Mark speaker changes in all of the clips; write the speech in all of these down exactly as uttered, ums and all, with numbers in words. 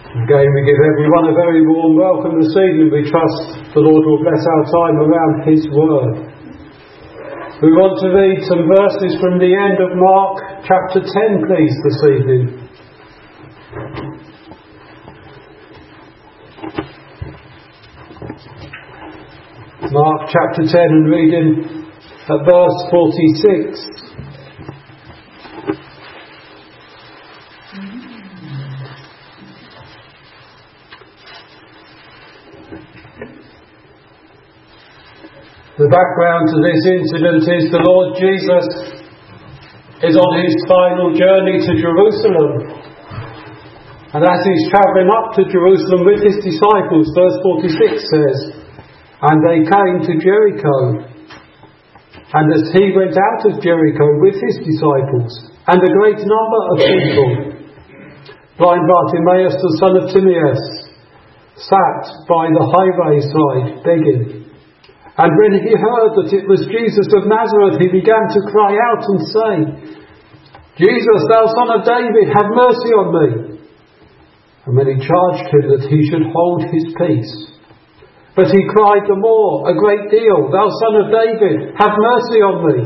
Speaker 1: Again, we give everyone a very warm welcome this evening. We trust the Lord will bless our time around His Word. We want to read some verses from the end of Mark chapter ten, please, this evening. Mark chapter ten, and reading at verse forty-six. The background to this incident is the Lord Jesus is on His final journey to Jerusalem. And as He's travelling up to Jerusalem with His disciples, verse forty-six says, "And they came to Jericho. And as He went out of Jericho with His disciples, and a great number of people, blind Bartimaeus the son of Timaeus sat by the highway side begging. And when he heard that it was Jesus of Nazareth, he began to cry out and say, 'Jesus, thou son of David, have mercy on me.' And when he charged him that he should hold his peace. But he cried the more, a great deal, 'Thou son of David, have mercy on me.'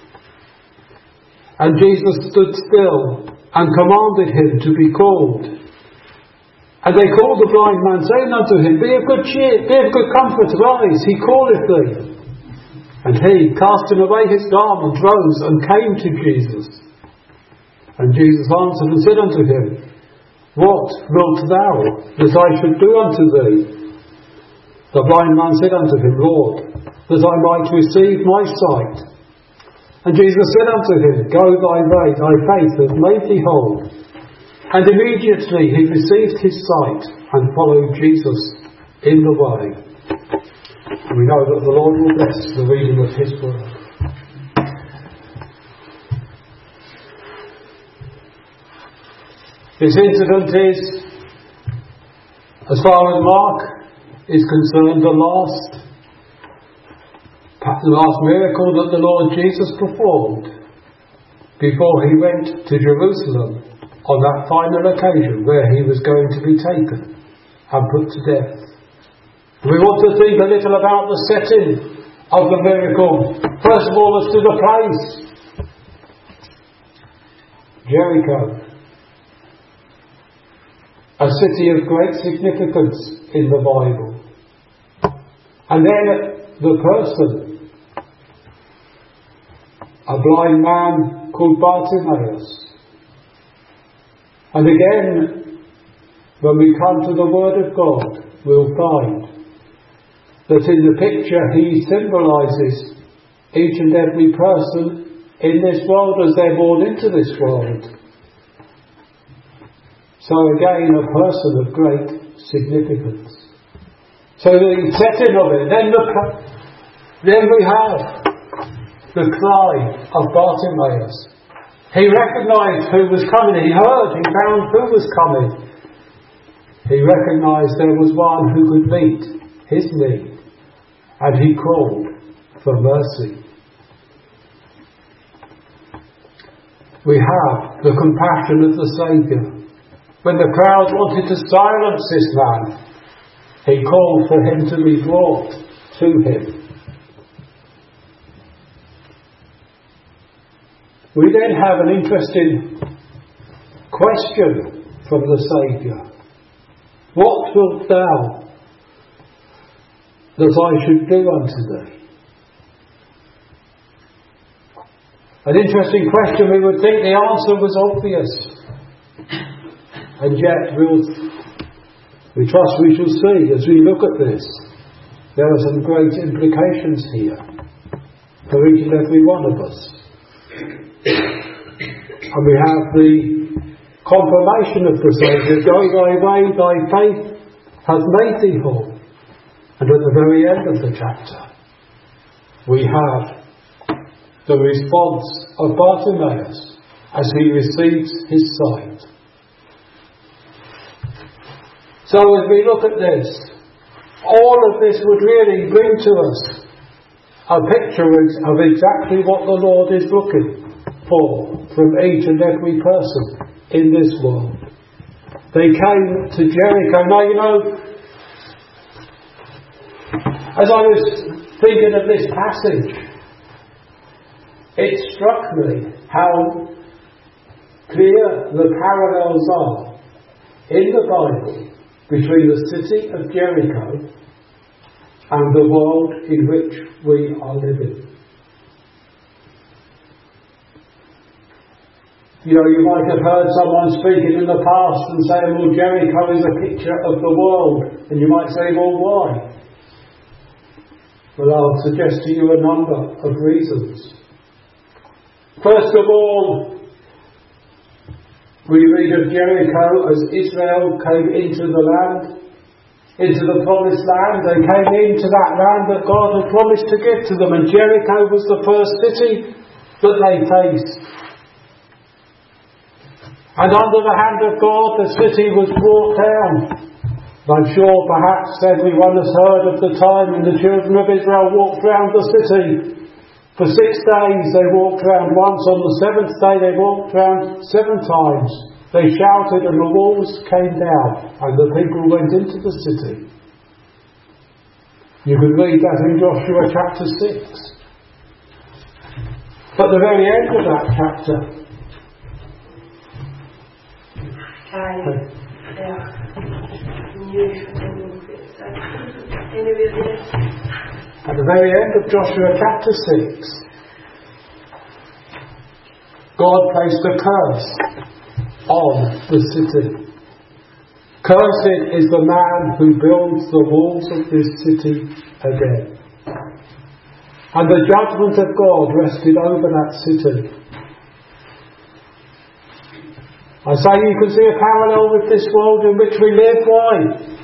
Speaker 1: And Jesus stood still and commanded him to be called. And they called the blind man, saying unto him, 'Be of good cheer, be of good comfort, rise, he calleth thee.' And he, casting away his garment, rose and came to Jesus. And Jesus answered and said unto him, 'What wilt thou that I should do unto thee?' The blind man said unto him, 'Lord, that I might receive my sight.' And Jesus said unto him, 'Go thy way, thy faith hath made thee whole.' And immediately he received his sight and followed Jesus in the way." And we know that the Lord will bless the reading of His Word. This incident is, as far as Mark is concerned, the last, the last miracle that the Lord Jesus performed before He went to Jerusalem on that final occasion where He was going to be taken and put to death. We want to think a little about the setting of the miracle. First of all, as to the place. Jericho. A city of great significance in the Bible. And then the person. A blind man called Bartimaeus. And again, when we come to the Word of God, we'll find that in the picture He symbolises each and every person in this world as they're born into this world. So again, a person of great significance. So the setting of it, then, the, then we have the cry of Bartimaeus. He recognised who was coming. He heard, he found who was coming. He recognised there was one who could meet his need. And he called for mercy. We have the compassion of the Saviour. When the crowd wanted to silence this man, He called for him to be brought to Him. We then have an interesting question from the Saviour. "What wilt thou that I should do unto thee?" An interesting question. We would think the answer was obvious. And yet we'll, we trust we shall see as we look at this, there are some great implications here for each and every one of us. And we have the confirmation of the Saviour, "Go thy way, thy faith hath made thee whole." And at the very end of the chapter, we have the response of Bartimaeus as he receives his sight. So as we look at this, all of this would really bring to us a picture of exactly what the Lord is looking for from each and every person in this world. They came to Jericho. Now, you know, as I was thinking of this passage, it struck me how clear the parallels are in the Bible between the city of Jericho and the world in which we are living. You know, you might have heard someone speaking in the past and saying, well, Jericho is a picture of the world. And you might say, well, why? Well, I'll suggest to you a number of reasons. First of all, we read of Jericho as Israel came into the land, into the promised land. They came into that land that God had promised to give to them. And Jericho was the first city that they faced. And under the hand of God, the city was brought down. I'm sure perhaps everyone has heard of the time when the children of Israel walked round the city. For six days they walked round once. On the seventh day they walked round seven times. They shouted and the walls came down and the people went into the city. You can read that in Joshua chapter six. But the very end of that chapter, at the very end of Joshua chapter six, God placed a curse on the city. Cursed is the man who builds the walls of this city again. And the judgment of God rested over that city. I say you can see a parallel with this world in which we live. Why?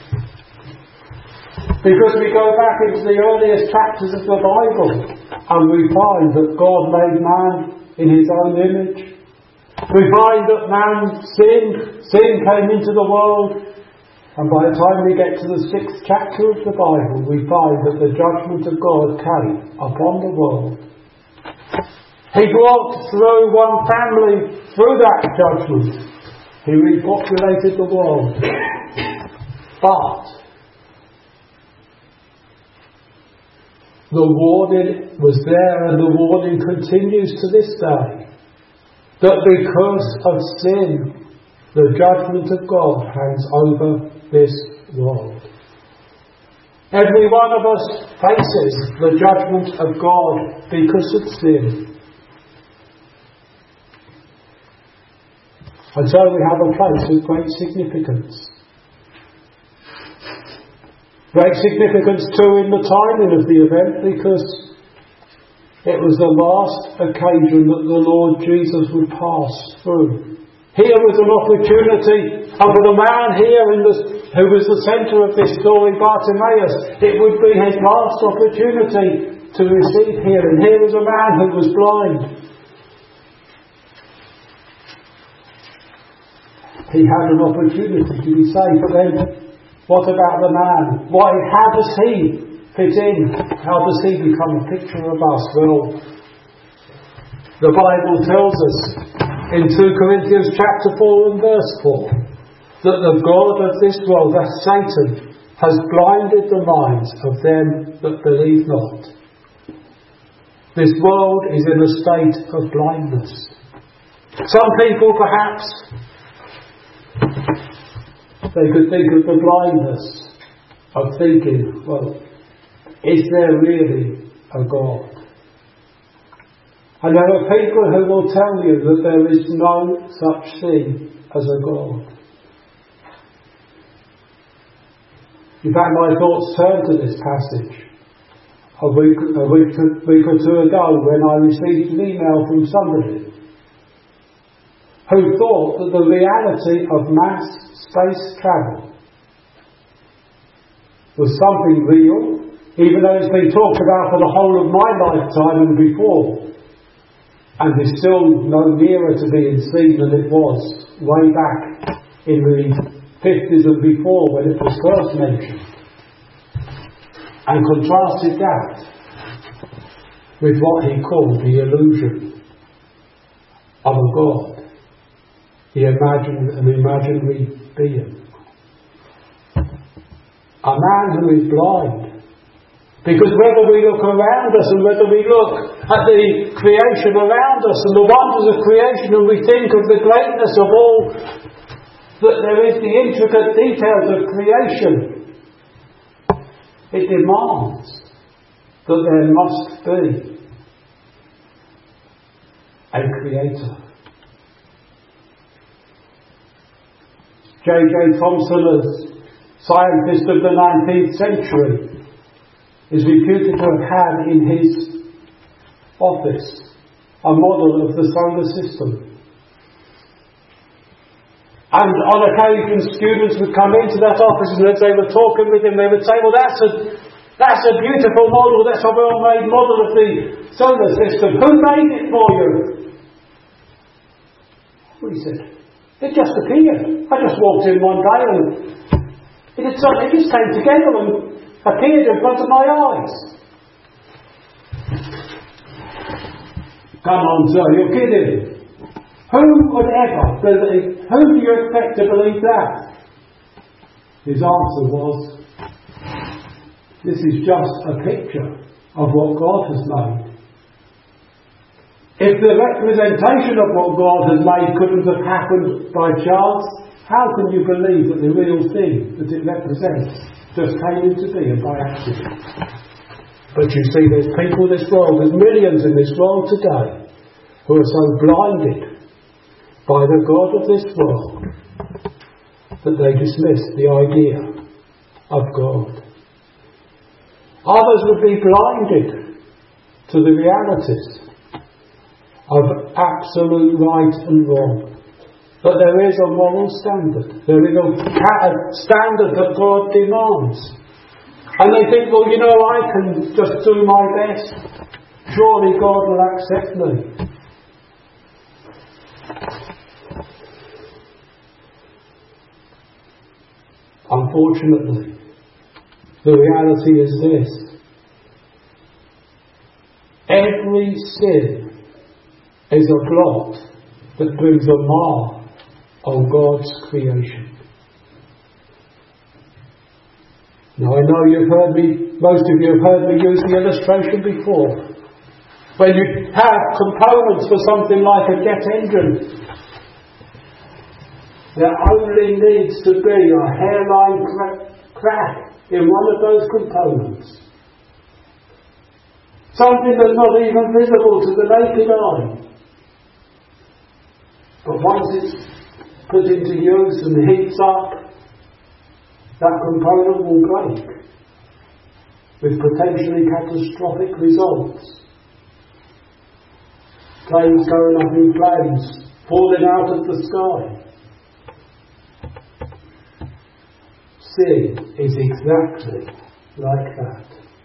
Speaker 1: Because we go back into the earliest chapters of the Bible and we find that God made man in his own image. We find that man sinned, sin came into the world, and by the time we get to the sixth chapter of the Bible, we find that the judgment of God came upon the world. He brought through one family through that judgment. He repopulated the world. But the warning was there, and the warning continues to this day, that because of sin, the judgment of God hangs over this world. Every one of us faces the judgment of God because of sin. And so we have a place of great significance. Great significance too in the timing of the event, because it was the last occasion that the Lord Jesus would pass through. Here was an opportunity, and for the man here in this, who was the centre of this story, Bartimaeus, it would be his last opportunity to receive healing. Here was a man who was blind. He had an opportunity to be saved, but then what about the man? Why, how does he fit in? How does he become a picture of us? Well, the Bible tells us in two Corinthians chapter four and verse four that the God of this world, that Satan, has blinded the minds of them that believe not. This world is in a state of blindness. Some people perhaps they could think of the blindness of thinking, well, is there really a God? And there are people who will tell you that there is no such thing as a God. In fact, my thoughts turned to this passage a week, a week, a week or two ago when I received an email from somebody who thought that the reality of mass space travel was something real, even though it's been talked about for the whole of my lifetime and before, and is still no nearer to being seen than it was way back in the fifties and before when it was first mentioned, and contrasted that with what he called the illusion of a God. He imagined an imaginary being. A man who is blind. Because whether we look around us and whether we look at the creation around us and the wonders of creation and we think of the greatness of all that there is, the intricate details of creation, it demands that there must be a creator. J J Thomson, as scientist of the nineteenth century, is reputed to have had in his office a model of the solar system. And on occasion students would come into that office, and as they were talking with him they would say, well, that's a, that's a beautiful model, that's a well-made model of the solar system. Who made it for you? Well, he said, it just appeared. I just walked in one day and it, had, it just came together and appeared in front of my eyes. Come on, sir, you're kidding. Who would ever believe, who do you expect to believe that? His answer was, this is just a picture of what God has made. If the representation of what God has made couldn't have happened by chance, how can you believe that the real thing that it represents just came into being by accident? But you see, there's people in this world, there's millions in this world today who are so blinded by the God of this world that they dismiss the idea of God. Others would be blinded to the realities of absolute right and wrong. But there is a moral standard. There is a, a standard that God demands. And they think, well, you know, I can just do my best. Surely God will accept me. Unfortunately, the reality is this. Every sin is a blot that brings a mar on God's creation. Now I know you've heard me, most of you have heard me use the illustration before. When you have components for something like a jet engine, there only needs to be a hairline crack, crack in one of those components. Something that's not even visible to the naked eye. But once it's put into use and heats up, that component will break with potentially catastrophic results. Planes going up in flames, falling out of the sky. Sin is exactly like that.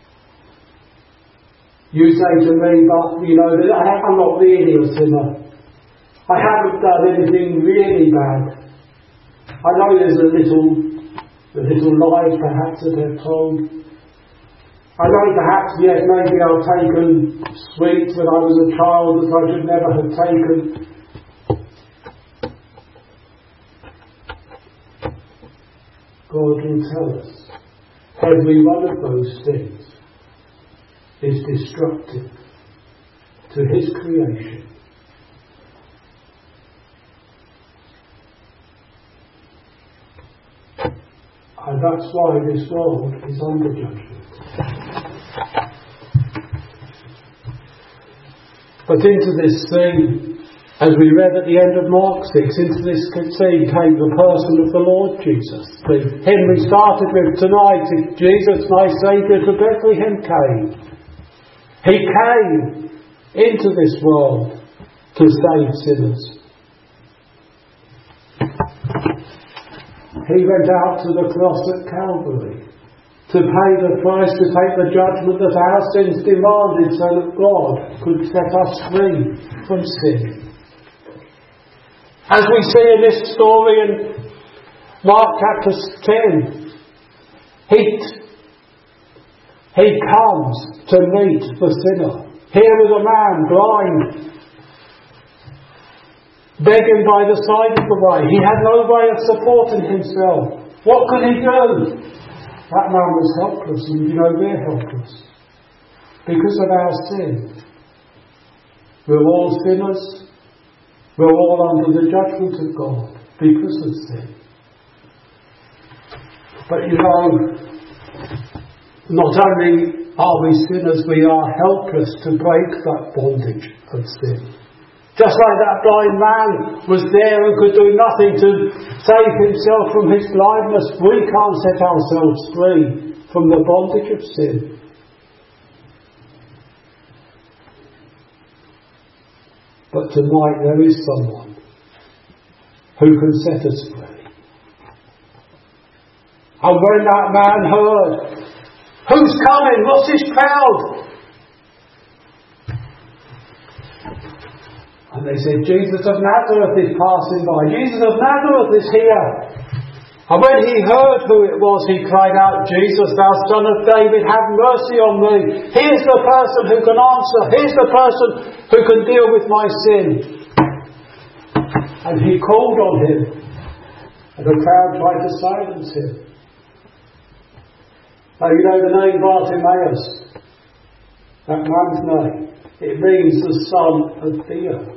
Speaker 1: You say to me, but you know, I'm not really a sinner. I haven't done anything really bad. I know there's a little, a little lie perhaps that they've told. I know perhaps, yes, maybe I've taken sweets when I was a child that I should never have taken. God will tell us every one of those things is destructive to His creation. And that's why this world is under judgment. But into this thing, as we read at the end of Mark six, into this scene came the person of the Lord Jesus. The hymn we started with tonight, Jesus my Saviour to Bethlehem came. He came into this world to save sinners. He went out to the cross at Calvary to pay the price, to take the judgment that our sins demanded, so that God could set us free from sin. As we see in this story in Mark chapter ten, He, he comes to meet the sinner. Here is a man blind. begging by the side of the way. He had no way of supporting himself. What could he do? That man was helpless, and you know we're helpless. Because of our sin. We're all sinners. We're all under the judgment of God because of sin. But you know, not only are we sinners, we are helpless to break that bondage of sin. Just like that blind man was there and could do nothing to save himself from his blindness, we can't set ourselves free from the bondage of sin. But tonight there is someone who can set us free. And when that man heard, "Who's coming? What's this crowd?" And they said, "Jesus of Nazareth is passing by. Jesus of Nazareth is here." And when he heard who it was, he cried out, "Jesus, thou Son of David, have mercy on me. Here's the person who can answer. Here's the person who can deal with my sin." And he called on him. And the crowd tried to silence him. Now you know the name Bartimaeus. That man's name. It means the son of fear.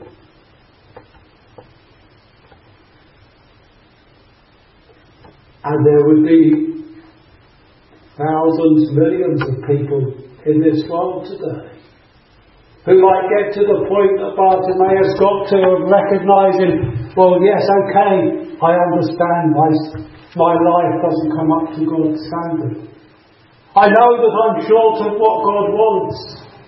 Speaker 1: And there would be thousands, millions of people in this world today who might get to the point that Bartimaeus got to of recognising, well, yes, okay, I understand my, my life doesn't come up to God's standard. I know that I'm short of what God wants.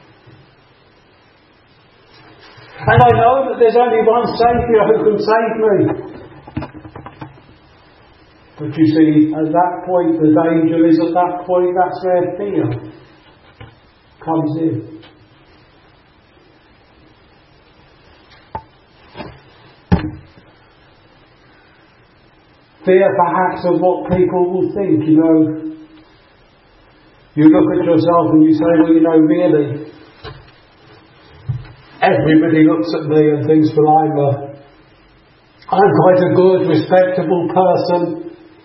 Speaker 1: And I know that there's only one Saviour who can save me. But you see, at that point, the danger is at that point, that's where fear comes in. Fear perhaps of what people will think, you know. You look at yourself and you say, well, you know, really, everybody looks at me and thinks, well, I'm a, I'm quite a good, respectable person.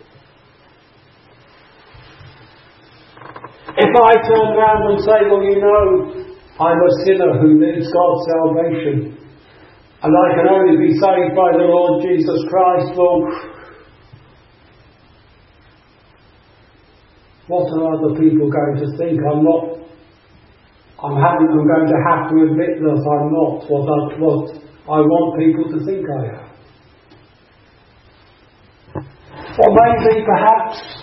Speaker 1: If I turn around and say, well, you know, I'm a sinner who needs God's salvation, and I can only be saved by the Lord Jesus Christ, well, what are other people going to think? I'm not, I'm, having, I'm going to have to admit that I'm not what I, what I want people to think I am. Or maybe, perhaps,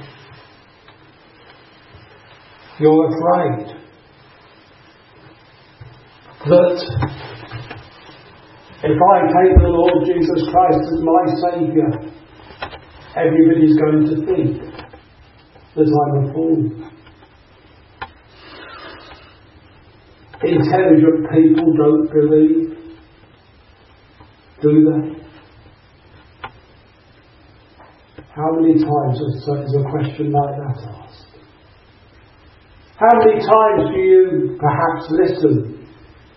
Speaker 1: you're afraid that if I take the Lord Jesus Christ as my Saviour, everybody's going to think that I'm a fool. Intelligent people don't believe, do they? How many times is a question like that asked? How many times do you perhaps listen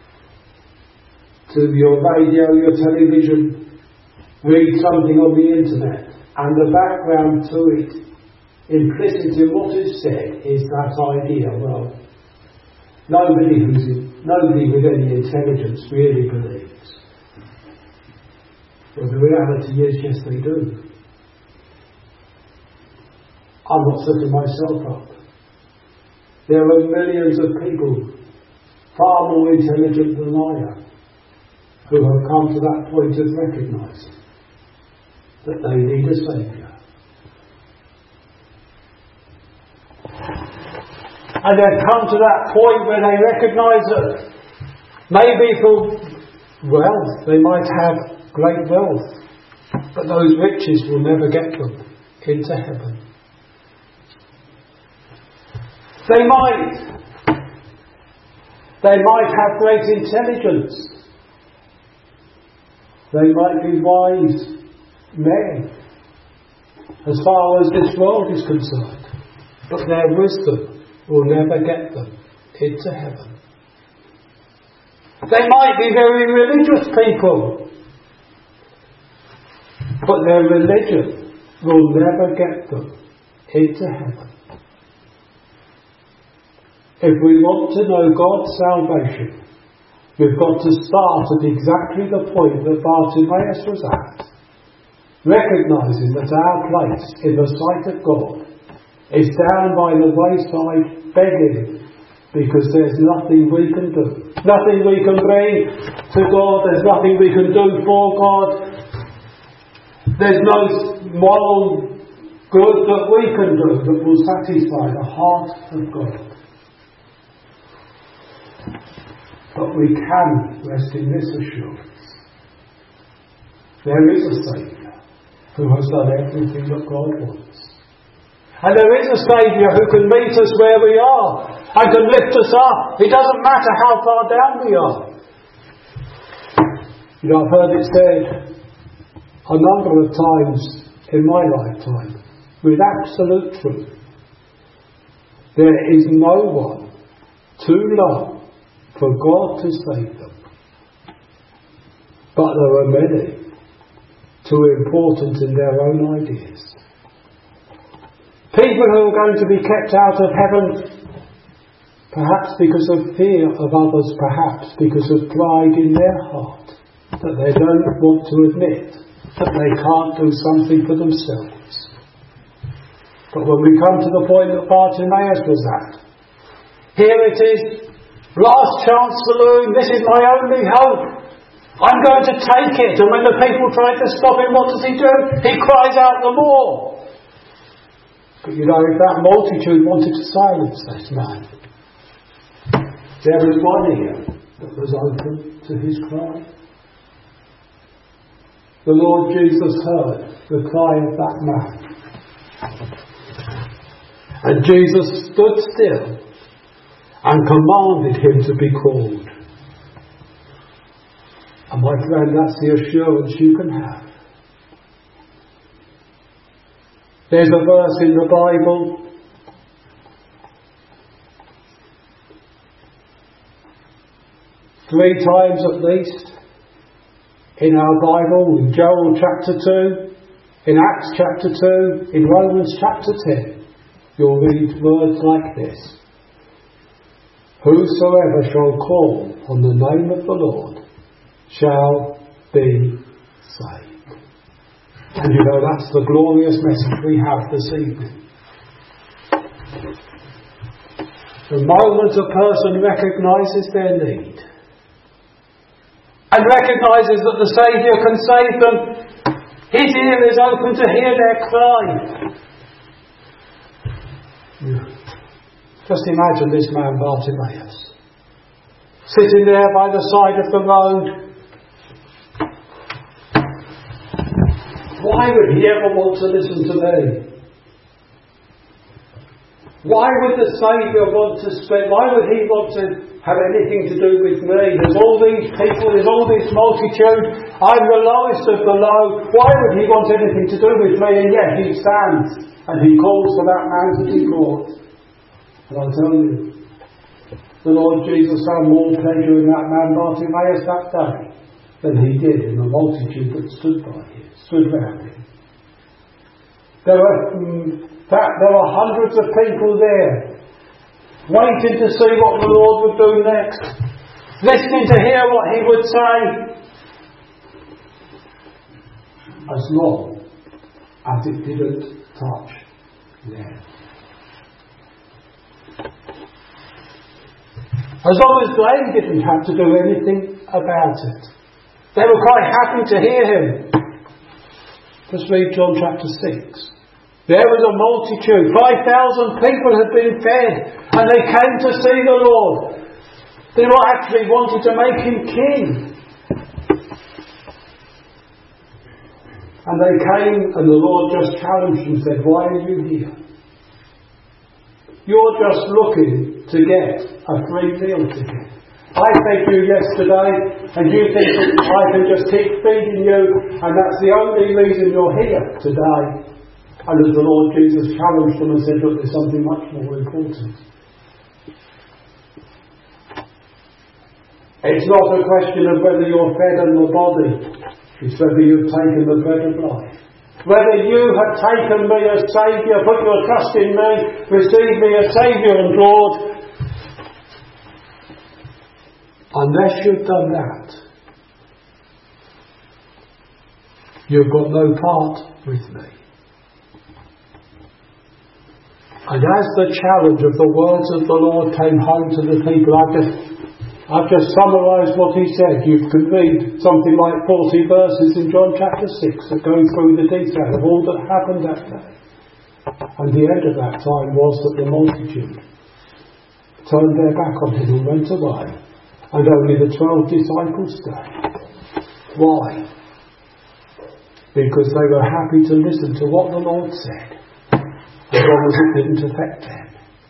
Speaker 1: to your radio, your television, read something on the internet, and the background to it, implicit in what is said, is that idea, well, nobody who's in, nobody with any intelligence really believes. Well, the reality is, yes, they do. I'm not setting myself up. There are millions of people, far more intelligent than I am, who have come to that point of recognising that they need a Saviour. And they've come to that point where they recognise that maybe for wealth, they might have great wealth, but those riches will never get them into heaven. They might, they might have great intelligence. They might be wise men as far as this world is concerned, but their wisdom will never get them into heaven. They might be very religious people. But their religion will never get them into heaven. If we want to know God's salvation, we've got to start at exactly the point that Bartimaeus was at, recognising that our place in the sight of God is down by the wayside begging, because there's nothing we can do. Nothing we can bring to God, there's nothing we can do for God. There's no moral good that we can do that will satisfy the heart of God. But we can rest in this assurance. There is a Saviour who has done everything that God wants. And there is a Saviour who can meet us where we are and can lift us up. It doesn't matter how far down we are. You know, I've heard it said a number of times in my lifetime, with absolute truth, there is no one too low for God to save them. But there are many too important in their own ideas. People who are going to be kept out of heaven, perhaps because of fear of others, perhaps because of pride in their heart, that they don't want to admit that they can't do something for themselves. But when we come to the point that Bartimaeus was at, here it is, last chance saloon, this is my only hope. I'm going to take it. And when the people try to stop him, what does he do? He cries out the more. But you know, if that multitude wanted to silence this man, there was one ear that was open to his cry. The Lord Jesus heard the cry of that man. And Jesus stood still and commanded him to be called. And my friend, that's the assurance you can have. There's a verse in the Bible three times at least in our Bible, in Joel chapter two, in Acts chapter two, in Romans chapter ten, you'll read words like this: whosoever shall call on the name of the Lord shall be saved. And you know, that's the glorious message we have this evening. The moment a person recognises their need and recognises that the Saviour can save them, his ear is open to hear their cry. Just imagine this man Bartimaeus sitting there by the side of the road. Why would he ever want to listen to me? Why would the Saviour want to spend, why would he want to have anything to do with me? There's all these people, there's all this multitude, I'm the lowest of the low. Why would he want anything to do with me? And yet he stands and he calls for that man to be brought. And I'll tell you, the Lord Jesus found more pleasure in that man Bartimaeus that day than he did in the multitude that stood by him, stood round him. There were, um, that, there were hundreds of people there, waiting to see what the Lord would do next, listening to hear what he would say, as long as it didn't touch them. As long as they didn't have to do anything about it. They were quite happy to hear him. Just read John chapter six. There was a multitude. five thousand people had been fed. And they came to see the Lord. They were actually wanted to make him king. And they came and the Lord just challenged and said, why are you here? You're just looking to get a free meal ticket. I fed you yesterday, and you think that I can just keep feeding you, and that's the only reason you're here today. And as the Lord Jesus challenged them and said, look, there's something much more important. It's not a question of whether you're fed in the body, It's whether you've taken the bread of life. Whether you have taken me as Saviour, put your trust in me, received me as Saviour and Lord. Unless you've done that, you've got no part with me. And as the challenge of the words of the Lord came home to the people, I've just, I've just summarised what he said. You can read something like forty verses in John chapter six that go through the detail of all that happened that day. And the end of that time was that the multitude turned their back on him and went away, and only the twelve disciples stayed. Why? Because they were happy to listen to what the Lord said, as long as it didn't affect them.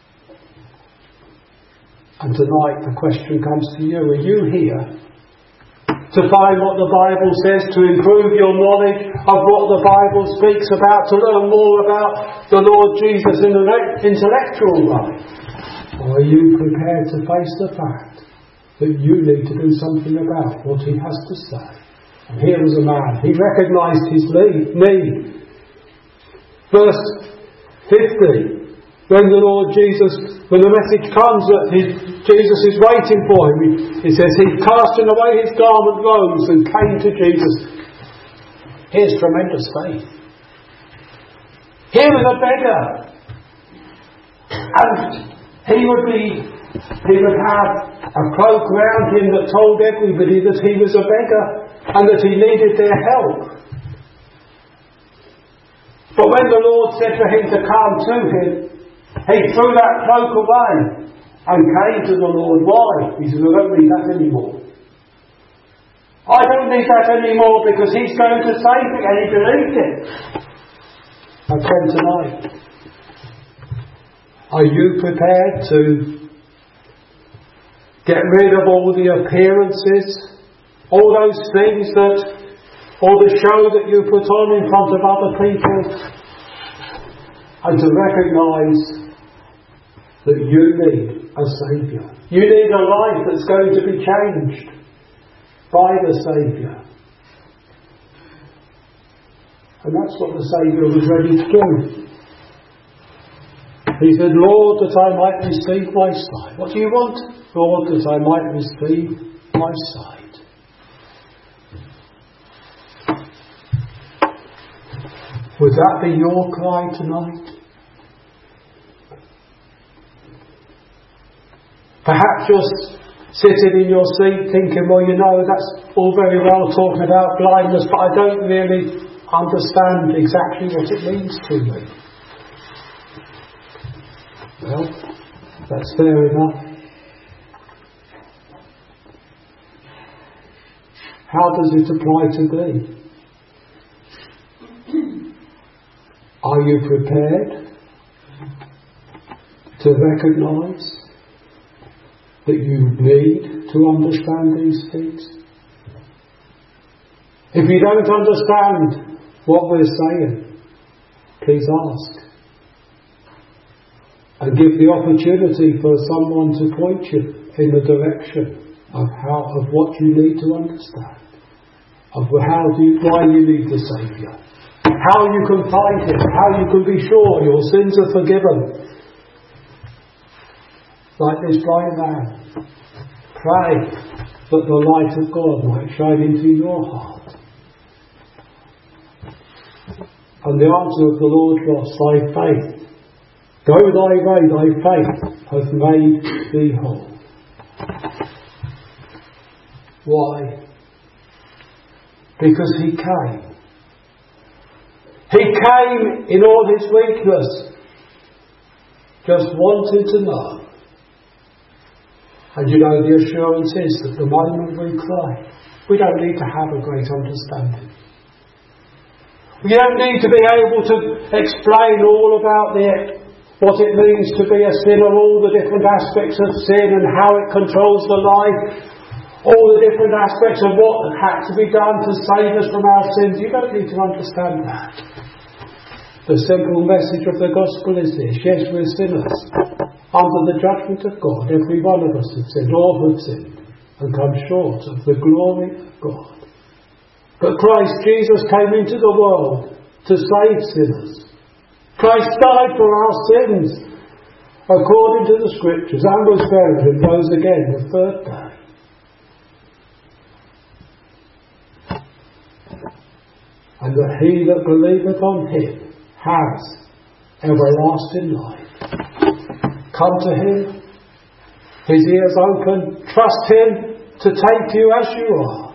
Speaker 1: And tonight the question comes to you: are you here to find what the Bible says, to improve your knowledge of what the Bible speaks about, to learn more about the Lord Jesus in an intellectual way? Or are you prepared to face the fact that you need to do something about what he has to say? And here was a man, he recognised his need. Verse fifty, when the Lord Jesus, when the message comes that his, Jesus is waiting for him, he, he says he casting away his garment robes and came to Jesus. Here's tremendous faith. Here was a beggar, and he would be, he would have a cloak round him that told everybody that he was a beggar and that he needed their help. But when the Lord said for him to come to him, he threw that cloak away and came to the Lord. Why? He said, I don't need that anymore. I don't need that anymore because he's going to save me, and he believed it. And friend, tonight, are you prepared to get rid of all the appearances, all those things that, or the show that you put on in front of other people, and to recognise that you need a Saviour? You need a life that's going to be changed by the Saviour. And that's what the Saviour was ready to do. He said, Lord, that I might receive my sight. What do you want? Lord, that I might receive my sight. Would that be your cry tonight? Perhaps you're sitting in your seat thinking, well, you know, that's all very well talking about blindness, but I don't really understand exactly what it means to me. Well, that's fair enough. How does it apply to thee? Are you prepared to recognise that you need to understand these things? If you don't understand what we're saying, please ask. And give the opportunity for someone to point you in the direction of how, of what you need to understand, of how do you, why you need the Saviour, how you can find him, how you can be sure your sins are forgiven. Like this blind man, pray that the light of God might shine into your heart. And the answer of the Lord was, thy faith, go thy way, thy faith hath made thee whole. Why? Because he came. He came in all his weakness, just wanted to know. And you know, the assurance is that the moment we cry, we don't need to have a great understanding. We don't need to be able to explain all about the, what it means to be a sinner, all the different aspects of sin and how it controls the life, all the different aspects of what had to be done to save us from our sins. You don't need to understand that. The simple message of the gospel is this: yes, we're sinners. Under the judgment of God, every one of us has sinned, all have sinned, and come short of the glory of God. But Christ Jesus came into the world to save sinners. Christ died for our sins, according to the Scriptures, and was buried and rose again the third day. And that he that believeth on him has everlasting life. Come to him, his ears open, trust him to take you as you are.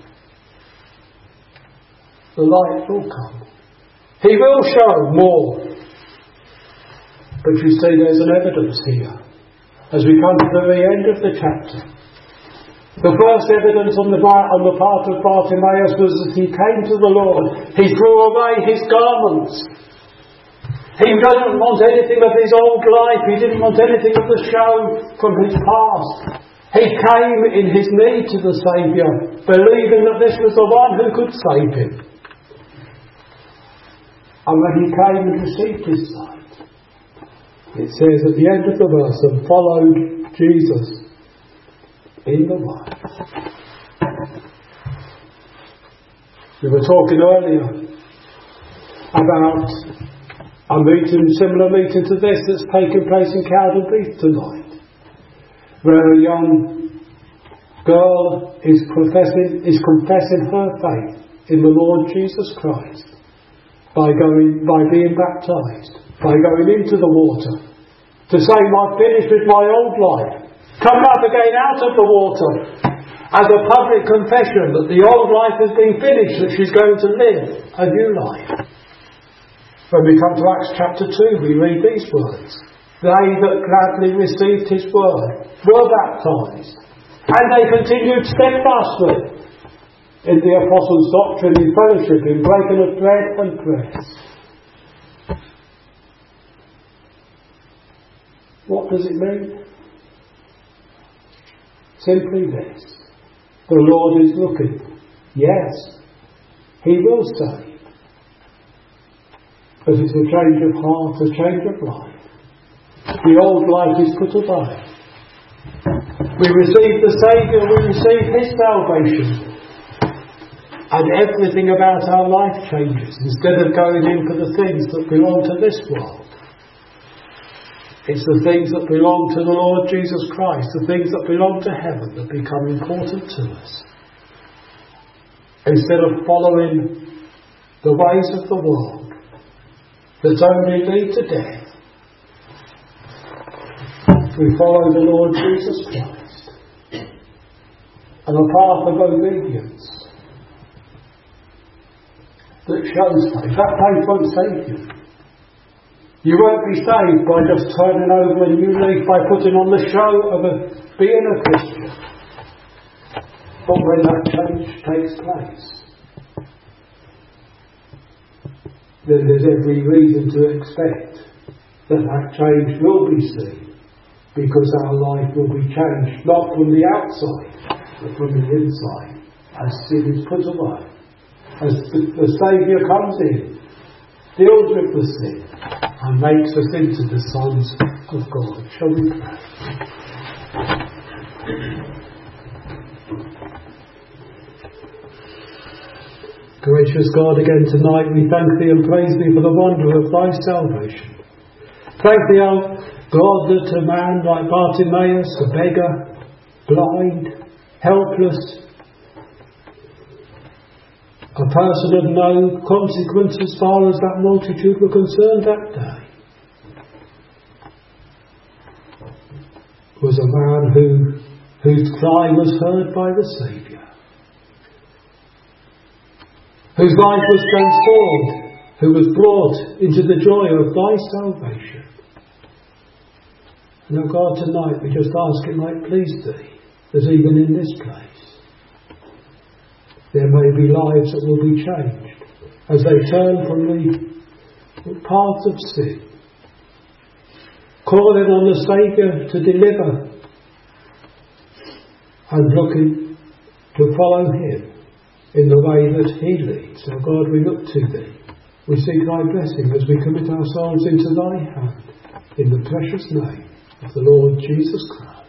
Speaker 1: The light will come. He will show more. But you see, there's an evidence here as we come to the very end of the chapter. The first evidence on the, on the part of Bartimaeus was that he came to the Lord. He threw away his garments. He didn't want anything of his old life. He didn't want anything of the show from his past. He came in his need to the Saviour, believing that this was the one who could save him. And when he came and received his sight, it says at the end of the verse, and followed Jesus in the way. We were talking earlier about a meeting, similar meeting to this, that's taking place in Cowden Heath tonight, where a young girl is professing, is confessing her faith in the Lord Jesus Christ by going, by being baptised, by going into the water, to say, I've finished with my old life. Come up again out of the water as a public confession that the old life has been finished, that she's going to live a new life. When we come to Acts chapter two, we read these words. They that gladly received his word were baptised, and they continued steadfastly in the apostles' doctrine, in fellowship, in breaking of bread and prayers. What does it mean? Simply this. The Lord is looking. Yes, he will save. But it's a change of heart, a change of life. The old life is put away. We receive the Saviour, we receive his salvation. And everything about our life changes. Instead of going in for the things that belong to this world, it's the things that belong to the Lord Jesus Christ, the things that belong to heaven, that become important to us. Instead of following the ways of the world that only lead to death, we follow the Lord Jesus Christ and a path of obedience that shows faith. That faith won't save you. You won't be saved by just turning over a new leaf, by putting on the show of a, being a Christian. But when that change takes place, then there's every reason to expect that that change will be seen, because our life will be changed, not from the outside, but from the inside, as sin is put away. As the, the Saviour comes in, deals with the sin, and makes us into the sons of God. Shall we pray? Gracious God, again tonight we thank thee and praise thee for the wonder of thy salvation. Thank thee, O God, that a man like Bartimaeus, a beggar, blind, helpless, a person of no consequence as far as that multitude were concerned that day, was a man who, whose cry was heard by the Saviour, whose life was transformed, who was brought into the joy of thy salvation. And O God, tonight we just ask it might please thee that even in this place there may be lives that will be changed as they turn from the paths of sin, calling on the Saviour to deliver and looking to follow him in the way that he leads. So God, we look to thee. We seek thy blessing as we commit ourselves into thy hand, in the precious name of the Lord Jesus Christ.